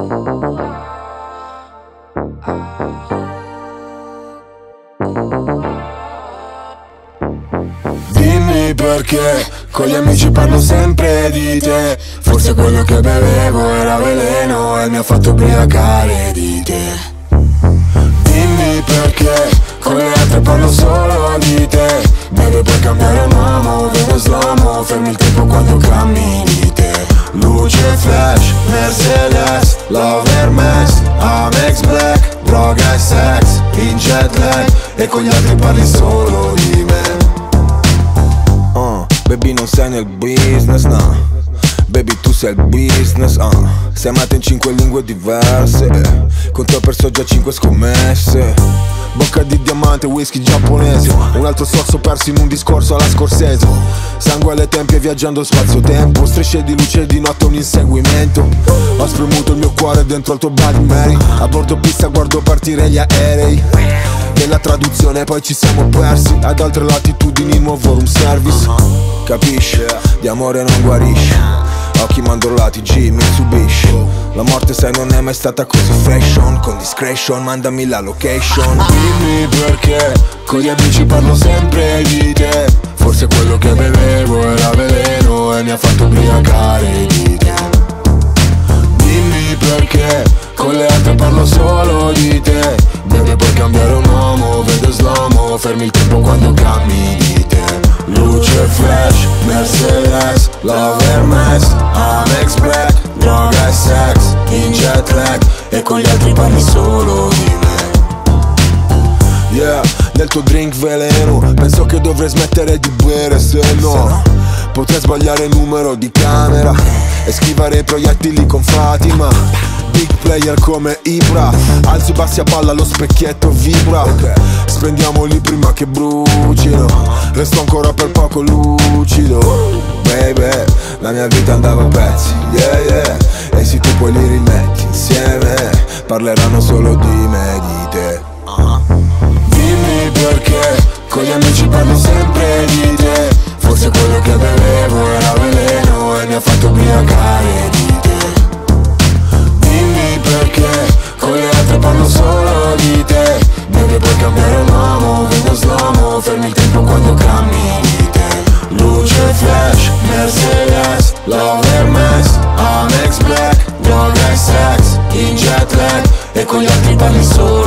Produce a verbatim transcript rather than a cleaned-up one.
Dimmi perché con gli amici parlo sempre di te. Forse quello che bevevo era veleno e mi ha fatto ubriacare di te. Dimmi perché con le altre parlo solo di te. Bebe puoi cambiare un uomo, vedo slow-mo, fermi il tempo quando cammini te. Luce flash, Mercedes, Love Hermes, Amex Black, droga e sex, in jet lag, e con gli altri parli solo di me. Uh, baby non sei nel business, no. Baby tu sei il business, uh. Sei amata in cinque lingue diverse, eh. Con te ho perso già cinque scommesse. Bocca di diamante, whisky giapponese. Un altro sorso perso in un discorso alla Scorsese. Sangue alle tempie viaggiando spazio-tempo. Strisce di luce di notte, un inseguimento. Ho spremuto il mio cuore dentro al tuo Bloody Mary. A bordo pista guardo partire gli aerei. Nella traduzione poi ci siamo persi. Ad altre latitudini nuovo room service. Capisci? Di amore non guarisce. Occhi mandorlati, G, Mitsubishi. La morte sai non è mai stata così fashion. Con discretion mandami la location. Dimmi perché con gli amici parlo sempre di te. Forse quello che bevevo era veleno e mi ha fatto ubriacare di te. Dimmi perché con le altre parlo solo di te. Bebe puoi cambiare un uomo, vedo slow-mo, fermi il tempo quando cammini di te. Luce flash, Mercedes, Love Hermes, Amex Black, droga e sex, in jet lag, e con gli altri parli solo di me. Yeah, nel tuo drink veleno. Penso che dovrei smettere di bere, se no potrei sbagliare il numero di camera e schivare i proiettili con Fatima. Big player come Ibra, alzi e bassi a balla, lo specchietto vibra. Okay. Spendiamoli prima che brucino, resto ancora per poco lucido. Baby, la mia vita andava a pezzi, yeah yeah. E se tu poi li rimetti insieme, parleranno solo di me e di te. uh-huh. Dimmi perché con gli amici parlo sempre di te. Forse quello che bevevo era veleno e mi ha fatto ubriacare di te. Dimmi perché con le altre parlo solo di te. Bebe puoi cambiare un uomo, vedo slow-mo, fermi il tempo quando cammini di te. Luce flash, Mercedes, Love Hermes, Amex Black, droga e sex, in jet lag, e con gli altri parli solo